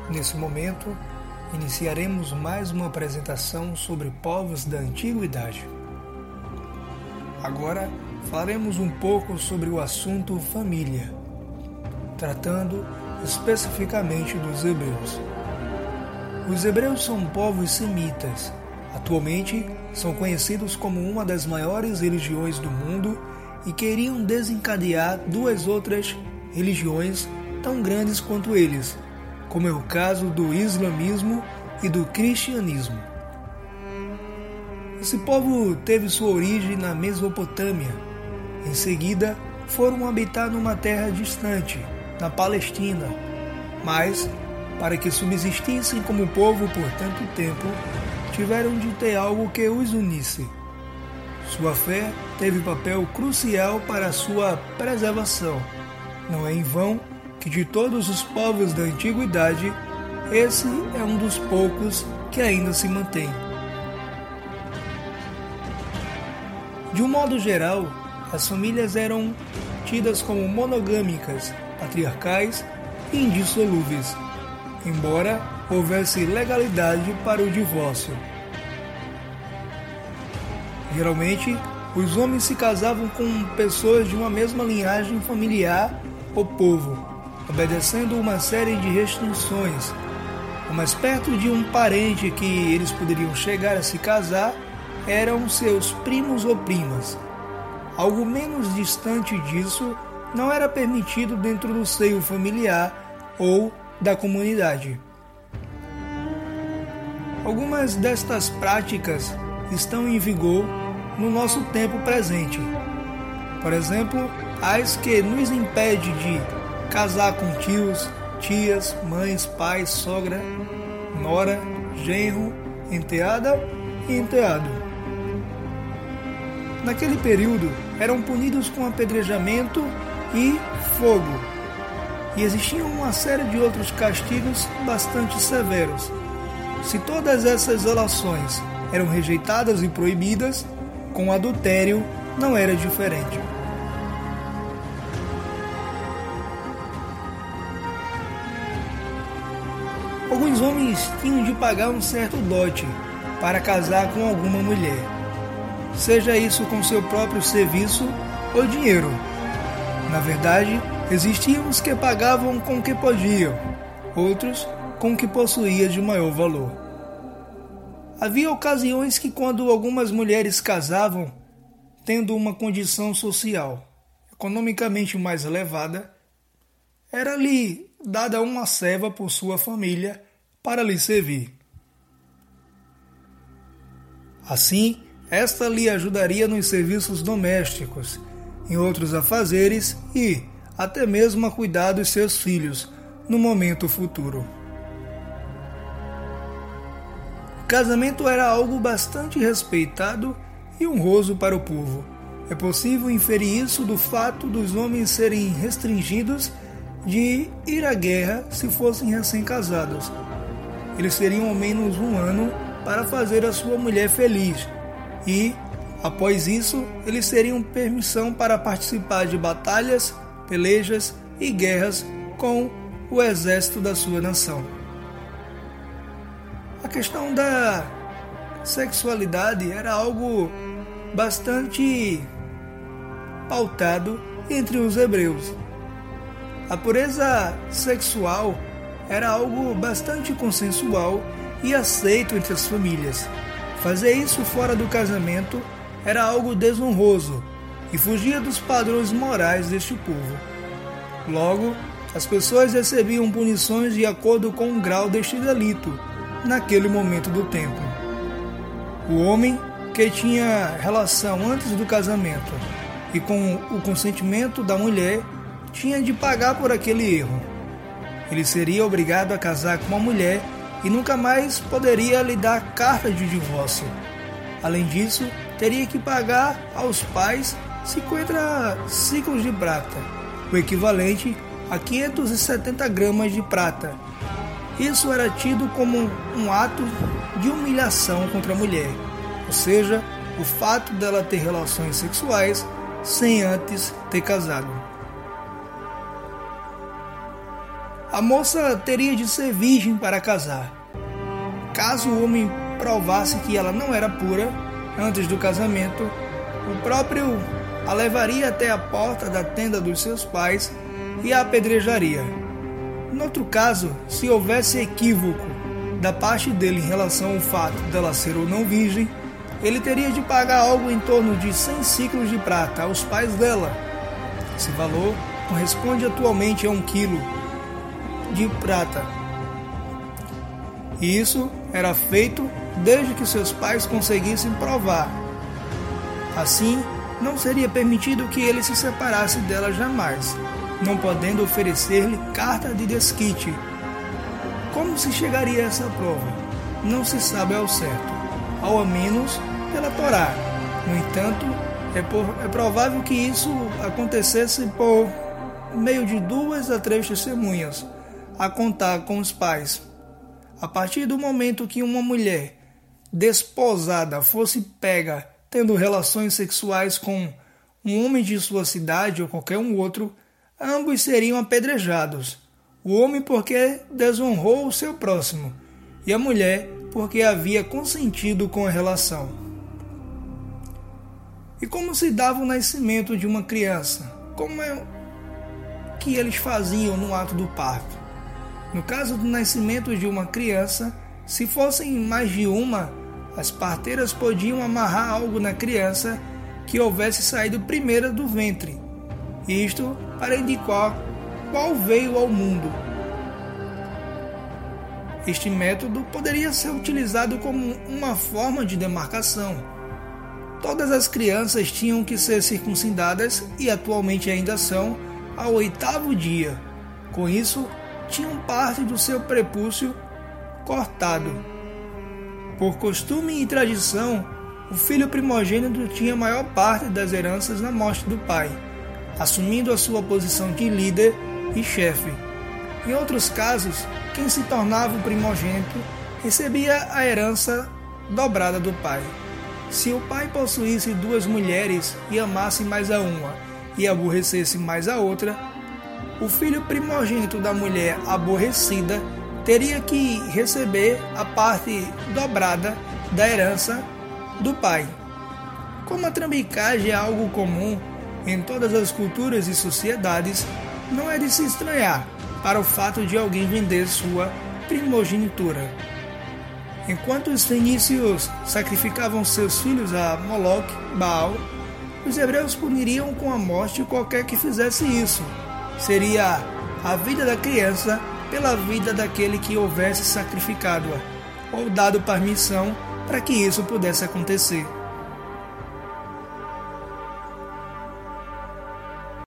Nesse momento, iniciaremos mais uma apresentação sobre povos da Antiguidade. Agora, falaremos um pouco sobre o assunto família, tratando especificamente dos hebreus. Os hebreus são povos semitas. Atualmente, são conhecidos como uma das maiores religiões do mundo e queriam desencadear duas outras religiões tão grandes quanto eles, como é o caso do islamismo e do cristianismo. Esse povo teve sua origem na Mesopotâmia. Em seguida, foram habitar numa terra distante, na Palestina. Mas, para que subsistissem como povo por tanto tempo, tiveram de ter algo que os unisse. Sua fé teve papel crucial para a sua preservação. Não é em vão que de todos os povos da antiguidade, esse é um dos poucos que ainda se mantém. De um modo geral, as famílias eram tidas como monogâmicas, patriarcais e indissolúveis, embora houvesse legalidade para o divórcio. Geralmente, os homens se casavam com pessoas de uma mesma linhagem familiar ou povo, obedecendo uma série de restrições. O mais perto de um parente que eles poderiam chegar a se casar eram seus primos ou primas. Algo menos distante disso não era permitido dentro do seio familiar ou da comunidade. Algumas destas práticas estão em vigor no nosso tempo presente. Por exemplo, as que nos impede de casar com tios, tias, mães, pais, sogra, nora, genro, enteada e enteado. Naquele período, eram punidos com apedrejamento e fogo. E existiam uma série de outros castigos bastante severos. Se todas essas relações eram rejeitadas e proibidas, com o adultério não era diferente. Alguns homens tinham de pagar um certo dote para casar com alguma mulher, seja isso com seu próprio serviço ou dinheiro. Na verdade, existiam os que pagavam com o que podiam, outros com o que possuía de maior valor. Havia ocasiões que, quando algumas mulheres casavam, tendo uma condição social economicamente mais elevada, era-lhe dada uma serva por sua família para lhe servir. Assim, esta lhe ajudaria nos serviços domésticos, em outros afazeres e até mesmo a cuidar dos seus filhos no momento futuro. O casamento era algo bastante respeitado e honroso para o povo. É possível inferir isso do fato dos homens serem restringidos de ir à guerra se fossem recém-casados. Eles teriam ao menos um ano para fazer a sua mulher feliz e, após isso, eles teriam permissão para participar de batalhas, pelejas e guerras com o exército da sua nação. A questão da sexualidade era algo bastante pautado entre os hebreus. A pureza sexual era algo bastante consensual e aceito entre as famílias. Fazer isso fora do casamento era algo desonroso e fugia dos padrões morais deste povo. Logo, as pessoas recebiam punições de acordo com o grau deste delito naquele momento do tempo. O homem que tinha relação antes do casamento e com o consentimento da mulher tinha de pagar por aquele erro. Ele seria obrigado a casar com uma mulher e nunca mais poderia lhe dar carta de divórcio. Além disso, teria que pagar aos pais 50 ciclos de prata, o equivalente a 570 gramas de prata. Isso era tido como um ato de humilhação contra a mulher, ou seja, o fato dela ter relações sexuais sem antes ter casado. a moça teria de ser virgem para casar. Caso o homem provasse que ela não era pura antes do casamento, o próprio a levaria até a porta da tenda dos seus pais e a apedrejaria. No outro caso, se houvesse equívoco da parte dele em relação ao fato dela ser ou não virgem, ele teria de pagar algo em torno de 100 ciclos de prata aos pais dela. Esse valor corresponde atualmente a 1 quilo de prata. E isso era feito desde que seus pais conseguissem provar. Assim, não seria permitido que ele se separasse dela jamais, não podendo oferecer-lhe carta de desquite. Como se chegaria a essa prova? Não se sabe ao certo, ao menos pela Torá. No entanto, é provável que isso acontecesse por meio de 2 a 3 testemunhas, a contar com os pais. A partir do momento que uma mulher desposada fosse pega tendo relações sexuais com um homem de sua cidade ou qualquer um outro, ambos seriam apedrejados. O homem porque desonrou o seu próximo, e a mulher porque havia consentido com a relação. E como se dava o nascimento de uma criança? Como é que eles faziam no ato do parto? No caso do nascimento de uma criança, se fossem mais de uma, as parteiras podiam amarrar algo na criança que houvesse saído primeiro do ventre, isto para indicar qual veio ao mundo. Este método poderia ser utilizado como uma forma de demarcação. Todas as crianças tinham que ser circuncidadas e atualmente ainda são ao 8º dia. Com isso, tinham parte do seu prepúcio cortado. Por costume e tradição, o filho primogênito tinha a maior parte das heranças na morte do pai, assumindo a sua posição de líder e chefe. Em outros casos, quem se tornava o primogênito recebia a herança dobrada do pai. Se o pai possuísse 2 mulheres e amasse mais a uma e aborrecesse mais a outra, o filho primogênito da mulher aborrecida teria que receber a parte dobrada da herança do pai. Como a trambicagem é algo comum em todas as culturas e sociedades, não é de se estranhar para o fato de alguém vender sua primogenitura. Enquanto os fenícios sacrificavam seus filhos a Moloque, Baal, os hebreus puniriam com a morte qualquer que fizesse isso. Seria a vida da criança pela vida daquele que houvesse sacrificado-a, ou dado permissão para que isso pudesse acontecer.